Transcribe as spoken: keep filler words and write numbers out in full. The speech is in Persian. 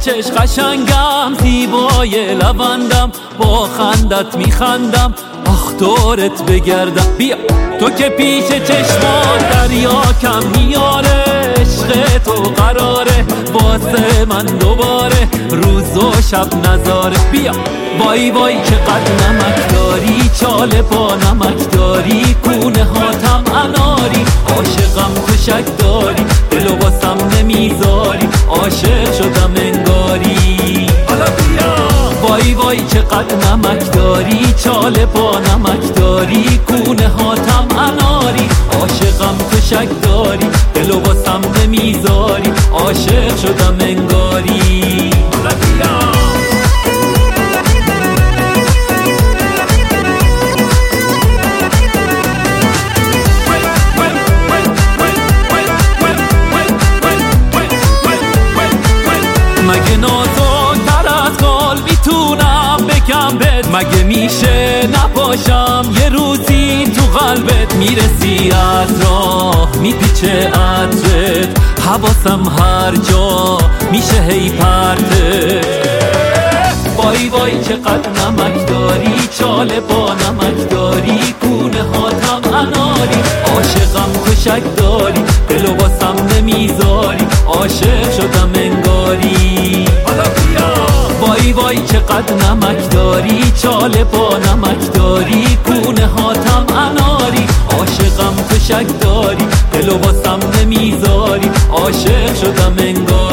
چش قشنگم، زیبای لبندم، با خندت میخندم، آخ دورت بگردم. بیا تو که پیش چشمان دریا کم میاره، عشق تو قراره واسه من دوباره روز و شب نذاره. بیا وای وای چقدر نمک داری، چاله با نمک داری، کونه هاتم اناری، عاشقم تو شک داری، دلو واسم نمیذاری، عاشق شدم انگاری. حالا بیا وای وای چقدر نمک داری، چاله با نمک داری، کونه هاتم اناری، عاشقم تو شک داری، دلو واسم نمیذاری، عاشق شدم انگاری. حالا بیا مگه نازک‌تر از گل میتونم بگم بهت، مگه میشه نباشم یه روزی تو قلبت، میرسی از راه میپیچه عطرت، حواسم هر جا میشه هی پرتت. وای وای چقدر نمک داری، چاله با نمک داری، کونه هاتم اناری، عاشقم تو شک داری، دلو واسم نمیذاری، عاشق شدم انگاری. حالا بیا وای وای چقدر نمک داری، چاله با نمک داری، کونه هاتم اناری، عاشقم تو شک داری، دلو واسم نمیذاری، عاشق شدم انگاری.